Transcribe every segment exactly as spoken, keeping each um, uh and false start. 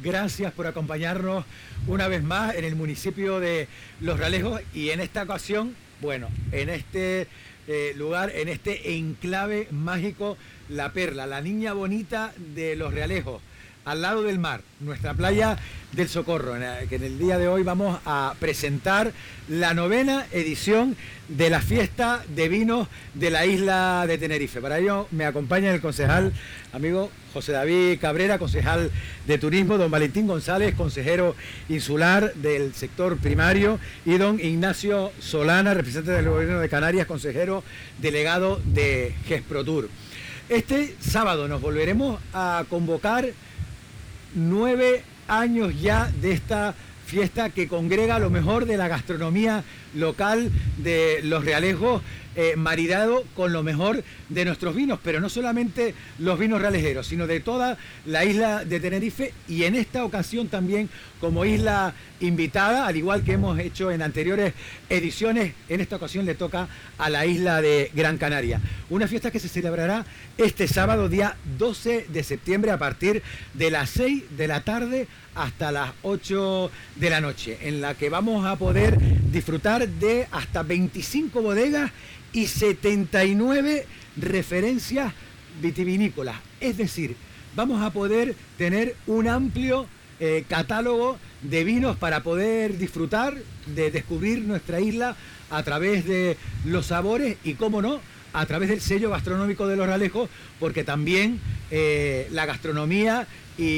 gracias por acompañarnos una vez más en el municipio de Los Realejos y en esta ocasión, bueno, en este eh, lugar, en este enclave mágico, La Perla, la niña bonita de Los Realejos, al lado del mar, nuestra playa del Socorro, que en el día de hoy vamos a presentar la novena edición de la fiesta de vinos de la isla de Tenerife. Para ello me acompaña el concejal, amigo José David Cabrera, concejal de turismo, don Valentín González, consejero insular del sector primario, y don Ignacio Solana, representante del gobierno de Canarias, consejero delegado de Gesprotur. Este sábado nos volveremos a convocar nueve años ya de esta fiesta que congrega lo mejor de la gastronomía local de Los Realejos, eh, maridado con lo mejor de nuestros vinos, pero no solamente los vinos realejeros, sino de toda la isla de Tenerife, y en esta ocasión también como isla invitada, al igual que hemos hecho en anteriores ediciones, en esta ocasión le toca a la isla de Gran Canaria. Una fiesta que se celebrará este sábado, día doce de septiembre, a partir de las seis de la tarde hasta las ocho de la noche, en la que vamos a poder disfrutar de hasta veinticinco bodegas y setenta y nueve referencias vitivinícolas. Es decir, vamos a poder tener un amplio eh, catálogo de vinos para poder disfrutar, de descubrir nuestra isla a través de los sabores y, cómo no, a través del sello gastronómico de Los Realejos, porque también eh, la gastronomía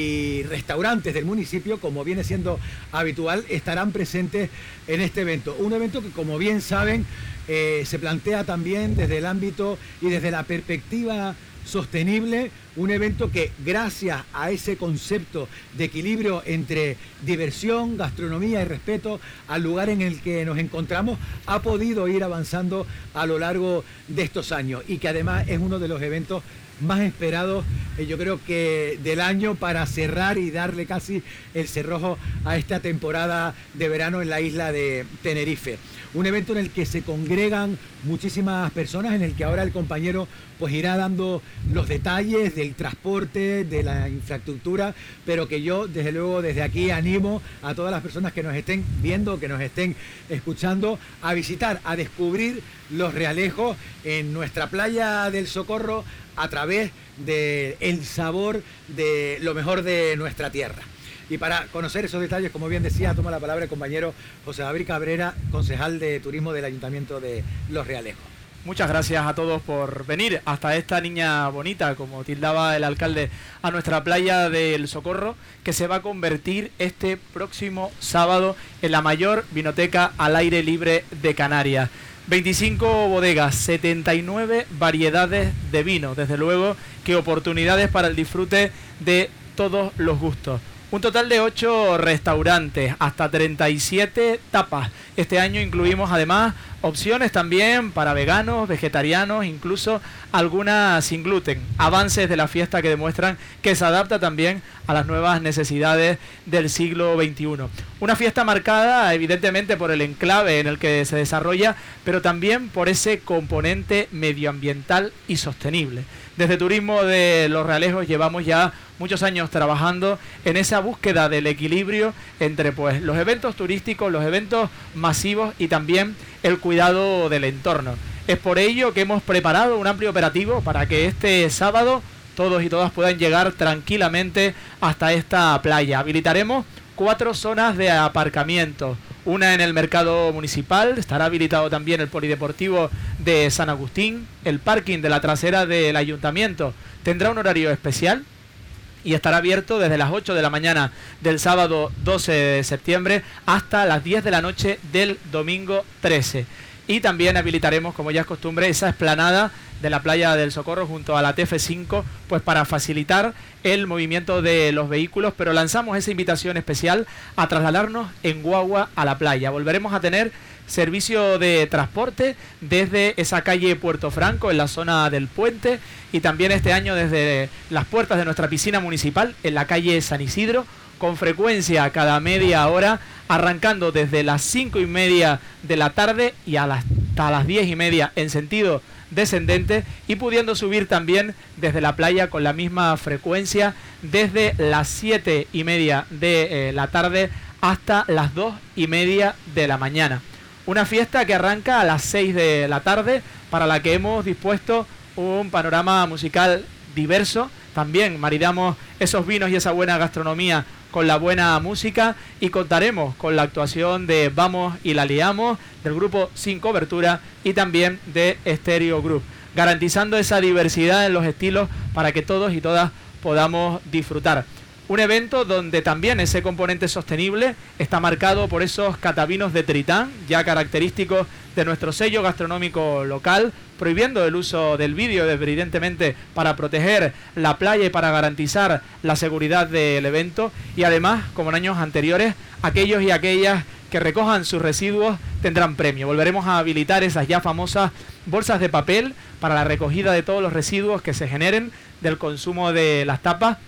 y restaurantes del municipio, como viene siendo habitual, estarán presentes en este evento. Un evento que, como bien saben, eh, se plantea también desde el ámbito y desde la perspectiva sostenible, un evento que, gracias a ese concepto de equilibrio entre diversión, gastronomía y respeto al lugar en el que nos encontramos, ha podido ir avanzando a lo largo de estos años, y que además es uno de los eventos más esperados, eh, yo creo que del año, para cerrar y darle casi el cerrojo a esta temporada de verano en la isla de Tenerife. Un evento en el que se congregan muchísimas personas, en el que ahora el compañero pues irá dando los detalles del transporte, de la infraestructura, pero que yo desde luego desde aquí animo a todas las personas que nos estén viendo, que nos estén escuchando, a visitar, a descubrir Los Realejos en nuestra playa del Socorro, a través del sabor de lo mejor de nuestra tierra. Y para conocer esos detalles, como bien decía, toma la palabra el compañero José David Cabrera, concejal de turismo del Ayuntamiento de Los Realejos. Muchas gracias a todos por venir hasta esta niña bonita, como tildaba el alcalde, a nuestra playa del Socorro, que se va a convertir este próximo sábado en la mayor vinoteca al aire libre de Canarias. veinticinco bodegas, setenta y nueve variedades de vino, desde luego que oportunidades para el disfrute de todos los gustos. Un total de ocho restaurantes, hasta treinta y siete tapas. Este año incluimos además opciones también para veganos, vegetarianos, incluso algunas sin gluten. Avances de la fiesta que demuestran que se adapta también a las nuevas necesidades del siglo veintiuno. Una fiesta marcada evidentemente por el enclave en el que se desarrolla, pero también por ese componente medioambiental y sostenible. Desde Turismo de Los Realejos llevamos ya muchos años trabajando en esa búsqueda del equilibrio entre pues los eventos turísticos, los eventos masivos y también el cuidado del entorno. Es por ello que hemos preparado un amplio operativo para que este sábado todos y todas puedan llegar tranquilamente hasta esta playa. Habilitaremos cuatro zonas de aparcamiento. Una en el mercado municipal, estará habilitado también el polideportivo de San Agustín, el parking de la trasera del ayuntamiento tendrá un horario especial y estará abierto desde las ocho de la mañana del sábado doce de septiembre hasta las diez de la noche del domingo trece. Y también habilitaremos, como ya es costumbre, esa explanada de la playa del Socorro junto a la T F cinco, pues para facilitar el movimiento de los vehículos, pero lanzamos esa invitación especial a trasladarnos en guagua a la playa. Volveremos a tener servicio de transporte desde esa calle Puerto Franco, en la zona del puente, y también este año desde las puertas de nuestra piscina municipal en la calle San Isidro, con frecuencia cada media hora, arrancando desde las cinco y media de la tarde y hasta las diez y media en sentido descendente y pudiendo subir también desde la playa con la misma frecuencia desde las siete y media de eh, la tarde hasta las dos y media de la mañana. Una fiesta que arranca a las seis de la tarde, para la que hemos dispuesto un panorama musical diverso. También maridamos esos vinos y esa buena gastronomía con la buena música y contaremos con la actuación de Vamos y la Liamos, del grupo Sin Cobertura y también de Stereo Group, garantizando esa diversidad en los estilos para que todos y todas podamos disfrutar. Un evento donde también ese componente sostenible está marcado por esos catavinos de Tritán, ya característicos de nuestro sello gastronómico local, prohibiendo el uso del vídeo, evidentemente, para proteger la playa y para garantizar la seguridad del evento. Y además, como en años anteriores, aquellos y aquellas que recojan sus residuos tendrán premio. Volveremos a habilitar esas ya famosas bolsas de papel para la recogida de todos los residuos que se generen del consumo de las tapas,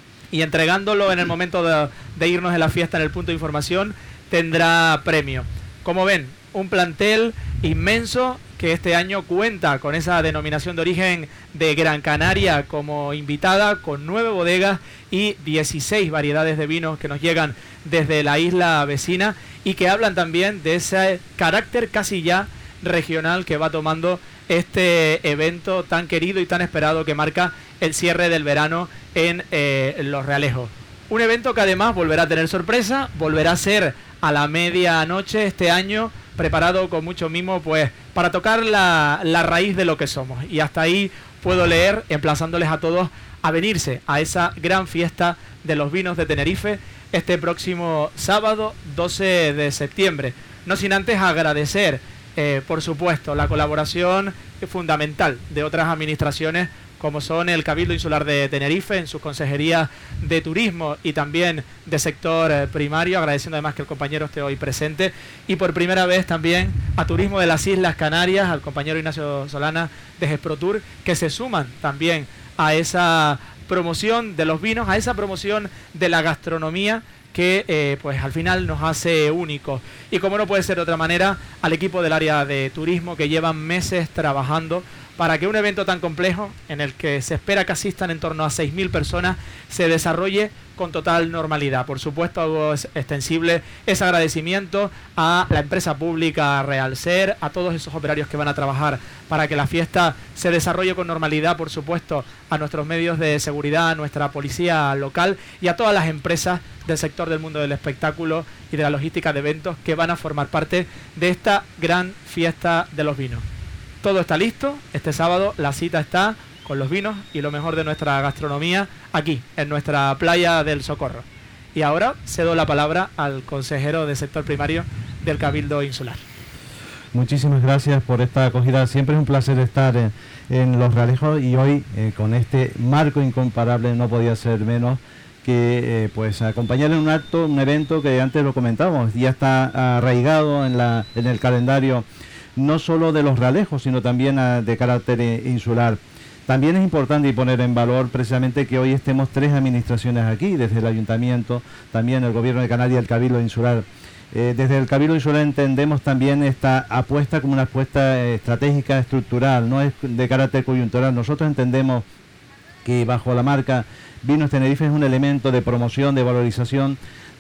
y entregándolo en el momento de, de irnos de la fiesta en el punto de información tendrá premio. Como ven, un plantel inmenso que este año cuenta con esa denominación de origen de Gran Canaria como invitada, con nueve bodegas y dieciséis variedades de vinos que nos llegan desde la isla vecina y que hablan también de ese carácter casi ya regional que va tomando este evento tan querido y tan esperado que marca el cierre del verano en eh, Los Realejos. Un evento que además volverá a tener sorpresa, volverá a ser a la medianoche este año, preparado con mucho mimo, pues para tocar la, la raíz de lo que somos. Y hasta ahí puedo leer, emplazándoles a todos a venirse a esa gran fiesta de los vinos de Tenerife este próximo sábado doce de septiembre. No sin antes agradecer, eh, por supuesto, la colaboración fundamental de otras administraciones como son el Cabildo Insular de Tenerife en sus consejerías de turismo y también de sector eh, primario, agradeciendo además que el compañero esté hoy presente, y por primera vez también a Turismo de las Islas Canarias, al compañero Ignacio Solana de Gesprotur, que se suman también a esa promoción de los vinos, a esa promoción de la gastronomía que eh, pues al final nos hace únicos. Y como no puede ser de otra manera, al equipo del área de turismo que llevan meses trabajando para que un evento tan complejo, en el que se espera que asistan en torno a seis mil personas, se desarrolle con total normalidad. Por supuesto, algo extensible ese agradecimiento a la empresa pública Realser, a todos esos operarios que van a trabajar para que la fiesta se desarrolle con normalidad, por supuesto, a nuestros medios de seguridad, a nuestra policía local y a todas las empresas del sector del mundo del espectáculo y de la logística de eventos que van a formar parte de esta gran fiesta de los vinos. Todo está listo, este sábado la cita está con los vinos y lo mejor de nuestra gastronomía aquí, en nuestra playa del Socorro. Y ahora cedo la palabra al consejero de sector primario del Cabildo Insular. Muchísimas gracias por esta acogida, siempre es un placer estar en, en Los Realejos y hoy eh, con este marco incomparable no podía ser menos que eh, pues acompañar en un acto, un evento que antes lo comentábamos, ya está arraigado en, la, en el calendario no solo de Los Realejos, sino también a, de carácter insular. También es importante poner en valor precisamente que hoy estemos tres administraciones aquí, desde el Ayuntamiento, también el Gobierno de Canarias y el Cabildo Insular. Eh, desde el Cabildo Insular entendemos también esta apuesta como una apuesta estratégica, estructural, no es de carácter coyuntural. Nosotros entendemos que bajo la marca Vinos Tenerife es un elemento de promoción, de valorización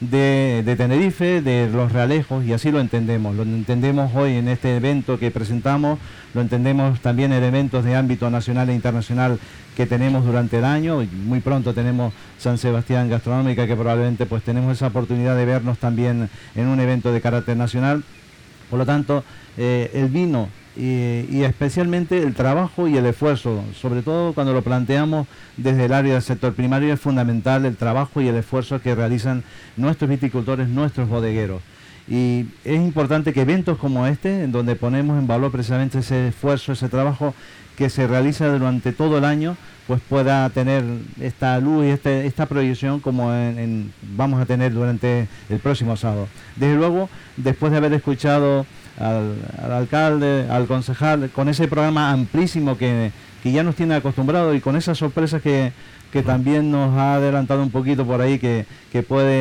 de, de Tenerife, de Los Realejos, y así lo entendemos. Lo entendemos hoy en este evento que presentamos, lo entendemos también en eventos de ámbito nacional e internacional que tenemos durante el año. Muy pronto tenemos San Sebastián Gastronómica, que probablemente pues tenemos esa oportunidad de vernos también en un evento de carácter nacional. Por lo tanto, eh, el vino y, y especialmente el trabajo y el esfuerzo, sobre todo cuando lo planteamos desde el área del sector primario, es fundamental el trabajo y el esfuerzo que realizan nuestros viticultores, nuestros bodegueros. Y es importante que eventos como este, en donde ponemos en valor precisamente ese esfuerzo, ese trabajo que se realiza durante todo el año, pues pueda tener esta luz y este, esta proyección como en, en, vamos a tener durante el próximo sábado. Desde luego, después de haber escuchado al, al alcalde, al concejal, con ese programa amplísimo que, que ya nos tiene acostumbrados y con esas sorpresas que, que también nos ha adelantado un poquito por ahí, que, que puede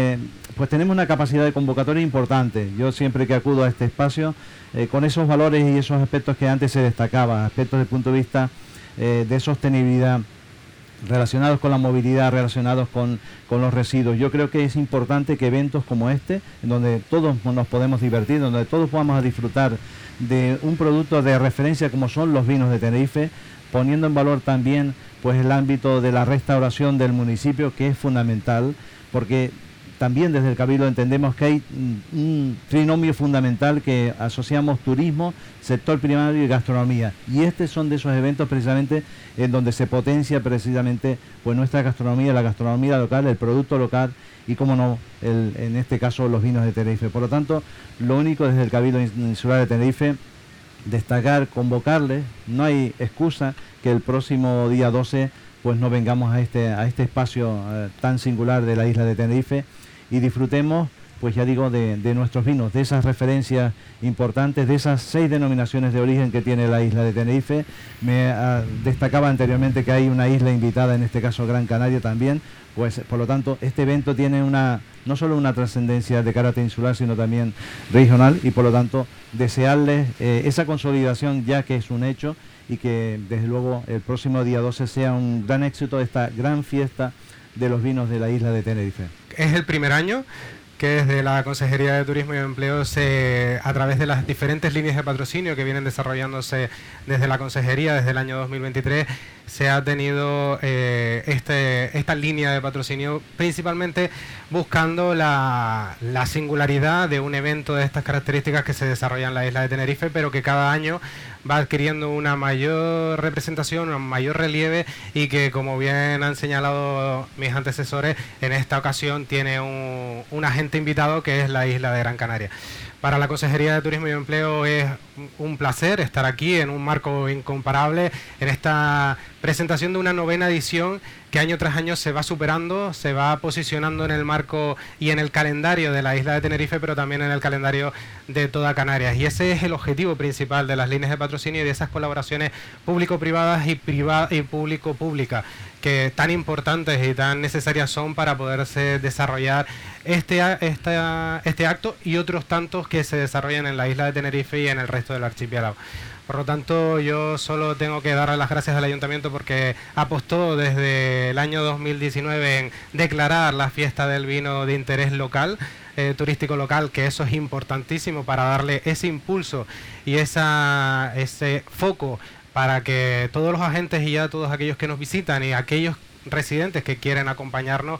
pues tenemos una capacidad de convocatoria importante. Yo siempre que acudo a este espacio, eh, con esos valores y esos aspectos que antes se destacaban, aspectos desde el punto de vista eh, de sostenibilidad, relacionados con la movilidad, relacionados con, con los residuos. Yo creo que es importante que eventos como este, en donde todos nos podemos divertir, donde todos vamos a disfrutar de un producto de referencia como son los vinos de Tenerife, poniendo en valor también pues el ámbito de la restauración del municipio, que es fundamental, porque también desde el Cabildo entendemos que hay un trinomio fundamental que asociamos turismo, sector primario y gastronomía. Y estos son de esos eventos precisamente en donde se potencia precisamente pues nuestra gastronomía, la gastronomía local, el producto local y, como no, el, en este caso los vinos de Tenerife. Por lo tanto, lo único desde el Cabildo Insular de Tenerife, destacar, convocarles, no hay excusa que el próximo día doce pues no vengamos a este, a este espacio eh, tan singular de la isla de Tenerife y disfrutemos, pues ya digo, de, de nuestros vinos, de esas referencias importantes, de esas seis denominaciones de origen que tiene la isla de Tenerife. Me uh, destacaba anteriormente que hay una isla invitada, en este caso Gran Canaria también, pues por lo tanto este evento tiene una no solo una trascendencia de carácter insular, sino también regional, y por lo tanto desearles eh, esa consolidación, ya que es un hecho, y que desde luego el próximo día doce sea un gran éxito de esta gran fiesta de los vinos de la isla de Tenerife. Es el primer año que desde la Consejería de Turismo y Empleo, se, a través de las diferentes líneas de patrocinio que vienen desarrollándose desde la Consejería desde el año dos mil veintitrés, se ha tenido eh, este, esta línea de patrocinio principalmente buscando la, la singularidad de un evento de estas características que se desarrolla en la isla de Tenerife, pero que cada año va adquiriendo una mayor representación, un mayor relieve, y que, como bien han señalado mis antecesores, en esta ocasión tiene un, un agente invitado que es la isla de Gran Canaria. Para la Consejería de Turismo y Empleo es un placer estar aquí en un marco incomparable, en esta presentación de una novena edición que año tras año se va superando, se va posicionando en el marco y en el calendario de la isla de Tenerife, pero también en el calendario de toda Canarias. Y ese es el objetivo principal de las líneas de patrocinio y de esas colaboraciones público-privadas y, priva y público-públicas, que tan importantes y tan necesarias son para poderse desarrollar este, este, este acto y otros tantos que se desarrollan en la isla de Tenerife y en el resto del archipiélago. Por lo tanto, yo solo tengo que darle las gracias al Ayuntamiento porque apostó desde el año dos mil diecinueve en declarar la fiesta del vino de interés local, eh, turístico local, que eso es importantísimo para darle ese impulso y esa, ese foco para que todos los agentes y ya todos aquellos que nos visitan y aquellos residentes que quieren acompañarnos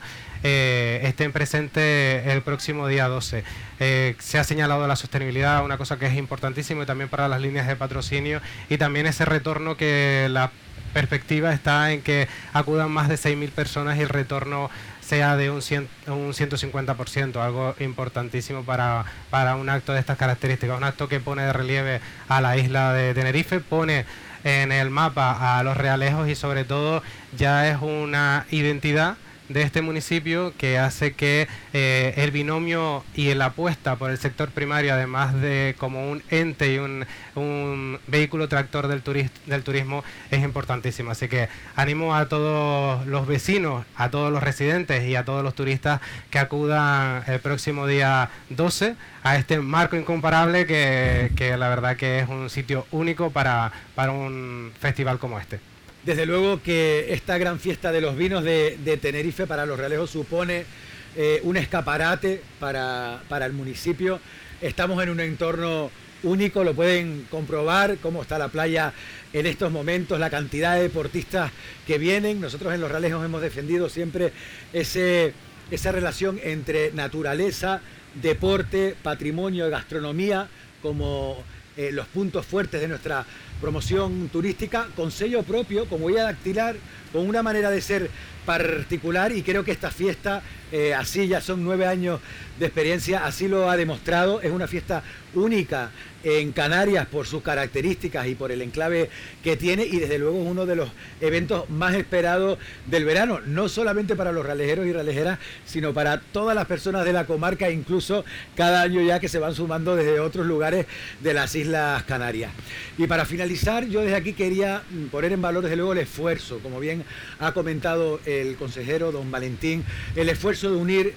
eh, estén presentes el próximo día doce. Eh, se ha señalado la sostenibilidad, una cosa que es importantísima, y también para las líneas de patrocinio, y también ese retorno, que la perspectiva está en que acudan más de seis mil personas y el retorno sea de un, cien, un ciento cincuenta por ciento, algo importantísimo para, para un acto de estas características, un acto que pone de relieve a la isla de Tenerife, pone en el mapa a los realejos y sobre todo ya es una identidad de este municipio que hace que eh, el binomio y la apuesta por el sector primario, además de como un ente y un, un vehículo tractor del, turist, del turismo, es importantísimo. Así que animo a todos los vecinos, a todos los residentes y a todos los turistas que acudan el próximo día doce a este marco incomparable que, que la verdad que es un sitio único para, para un festival como este. Desde luego que esta gran fiesta de los vinos de, de Tenerife para los Realejos supone eh, un escaparate para, para el municipio. Estamos en un entorno único, lo pueden comprobar cómo está la playa en estos momentos, la cantidad de deportistas que vienen. Nosotros en los Realejos hemos defendido siempre ese, esa relación entre naturaleza, deporte, patrimonio, gastronomía, como eh, los puntos fuertes de nuestra promoción turística, con sello propio, con huella dactilar, con una manera de ser particular, y creo que esta fiesta, eh, así ya son nueve años de experiencia, así lo ha demostrado. Es una fiesta única en Canarias por sus características y por el enclave que tiene, y desde luego es uno de los eventos más esperados del verano, no solamente para los ralejeros y ralejeras, sino para todas las personas de la comarca, incluso cada año ya que se van sumando desde otros lugares de las Islas Canarias. Y para finalizar, yo desde aquí quería poner en valor desde luego el esfuerzo, como bien ha comentado el consejero don Valentín, el esfuerzo de unir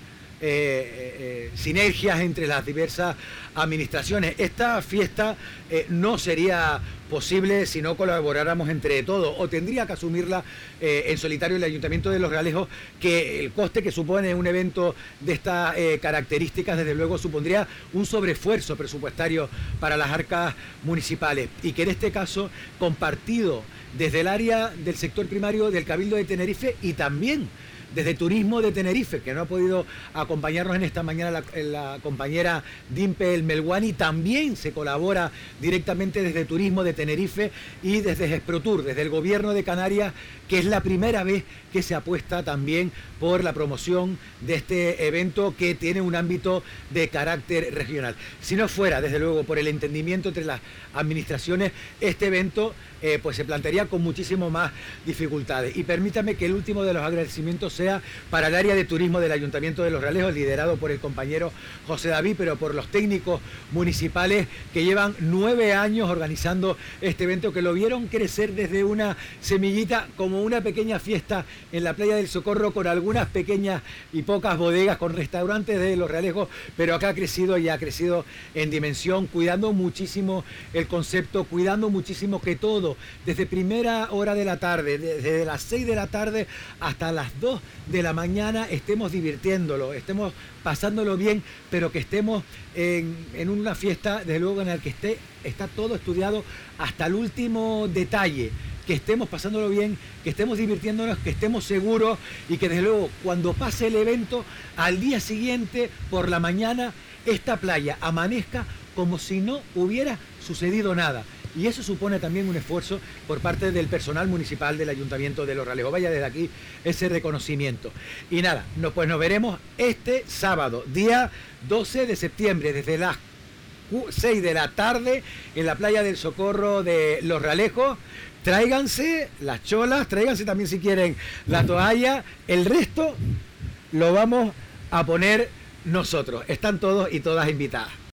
eh, sinergias entre las diversas administraciones. Esta fiesta eh, no sería posible si no colaboráramos entre todos, o tendría que asumirla eh, en solitario el Ayuntamiento de Los Realejos, que el coste que supone un evento de estas eh, características desde luego supondría un sobreesfuerzo presupuestario para las arcas municipales, y que en este caso compartido desde el área del sector primario del Cabildo de Tenerife y también desde Turismo de Tenerife, que no ha podido acompañarnos en esta mañana la, la compañera Dimpe El Melguani, también se colabora directamente desde Turismo de Tenerife y desde Gesprotur, desde el Gobierno de Canarias, que es la primera vez que se apuesta también por la promoción de este evento que tiene un ámbito de carácter regional. Si no fuera, desde luego, por el entendimiento entre las administraciones, este evento eh, pues se plantearía con muchísimo más dificultades. Y permítame que el último de los agradecimientos sea para el área de turismo del Ayuntamiento de Los Realejos, liderado por el compañero José David, pero por los técnicos municipales que llevan nueve años organizando este evento, que lo vieron crecer desde una semillita como una pequeña fiesta en la playa del Socorro, con algunas pequeñas y pocas bodegas, con restaurantes de Los Realejos, pero acá ha crecido y ha crecido en dimensión, cuidando muchísimo el concepto, cuidando muchísimo que todo, desde primera hora de la tarde, desde las seis de la tarde hasta las dos de la mañana, estemos divirtiéndolo, estemos pasándolo bien, pero que estemos en, en una fiesta, desde luego, en la que esté, está todo estudiado hasta el último detalle, que estemos pasándolo bien, que estemos divirtiéndonos, que estemos seguros, y que desde luego cuando pase el evento, al día siguiente, por la mañana, esta playa amanezca como si no hubiera sucedido nada. Y eso supone también un esfuerzo por parte del personal municipal del Ayuntamiento de Los Realejos. Vaya desde aquí ese reconocimiento. Y nada, no, pues nos veremos este sábado, día doce de septiembre, desde las seis de la tarde, en la playa del Socorro de Los Realejos. Tráiganse las cholas, tráiganse también si quieren la toalla. El resto lo vamos a poner nosotros. Están todos y todas invitadas.